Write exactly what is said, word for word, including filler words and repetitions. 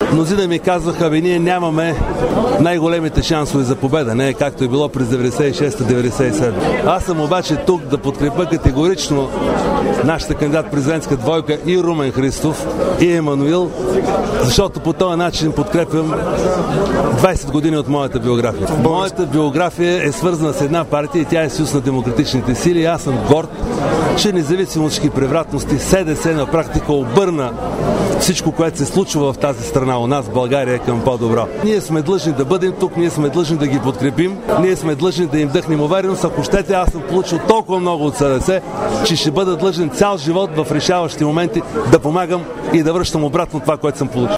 Мнозина ми казваха, бе, ние нямаме най-големите шансове за победа, не както е било през деветдесет и шеста деветдесет и седма. Аз съм обаче тук да подкрепя категорично нашата кандидат-президентска двойка и Румен Христов, и Емануил, защото по този начин подкрепям двайсет години от моята биография. Моята биография е свързана с една партия и тя е Съюз на демократичните сили. Аз съм горд, че независимо от всички превратности, СДС на практика обърна всичко, което се случва в тази страна у нас, в България, към по-добро. Ние сме длъжни да бъдем тук, ние сме длъжни да ги подкрепим, ние сме длъжни да им дъхнем увереност. Ако щете, аз съм получил толкова много от СДС, че ще бъда длъжен цял живот в решаващи моменти да помагам и да връщам обратно това, което съм получил.